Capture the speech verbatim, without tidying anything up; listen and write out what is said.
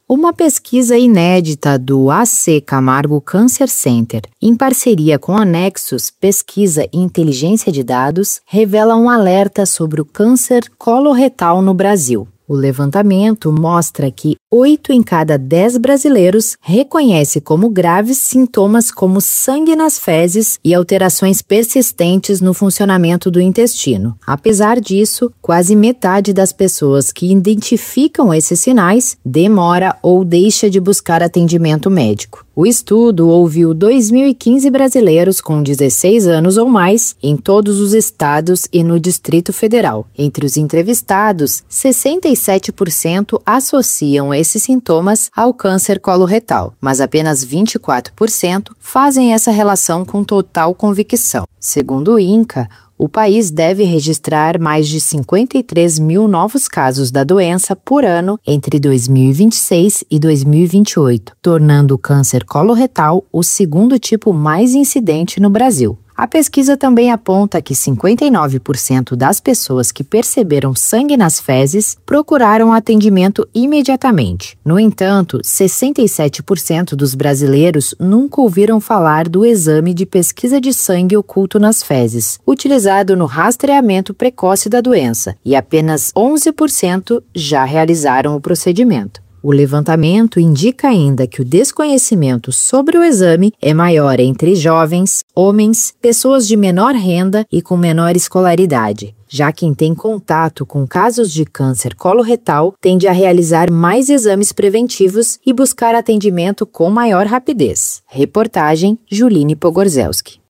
Uma pesquisa inédita do A C Camargo Cancer Center, em parceria com a Nexus Pesquisa e Inteligência de Dados, revela um alerta sobre o câncer coloretal no Brasil. O levantamento mostra que oito em cada dez brasileiros reconhece como graves sintomas como sangue nas fezes e alterações persistentes no funcionamento do intestino. Apesar disso, quase metade das pessoas que identificam esses sinais demora ou deixa de buscar atendimento médico. O estudo ouviu dois mil e quinze brasileiros com dezesseis anos ou mais em todos os estados e no Distrito Federal. Entre os entrevistados, sessenta e sete por cento associam esses sintomas ao câncer coloretal, mas apenas vinte e quatro por cento fazem essa relação com total convicção. Segundo o INCA, o país deve registrar mais de cinquenta e três mil novos casos da doença por ano entre dois mil e vinte e seis e dois mil e vinte e oito, tornando o câncer coloretal o segundo tipo mais incidente no Brasil. A pesquisa também aponta que cinquenta e nove por cento das pessoas que perceberam sangue nas fezes procuraram atendimento imediatamente. No entanto, sessenta e sete por cento dos brasileiros nunca ouviram falar do exame de pesquisa de sangue oculto nas fezes, utilizado no rastreamento precoce da doença, e apenas onze por cento já realizaram o procedimento. O levantamento indica ainda que o desconhecimento sobre o exame é maior entre jovens, homens, pessoas de menor renda e com menor escolaridade. Já quem tem contato com casos de câncer coloretal tende a realizar mais exames preventivos e buscar atendimento com maior rapidez. Reportagem Juline Pogorzelski.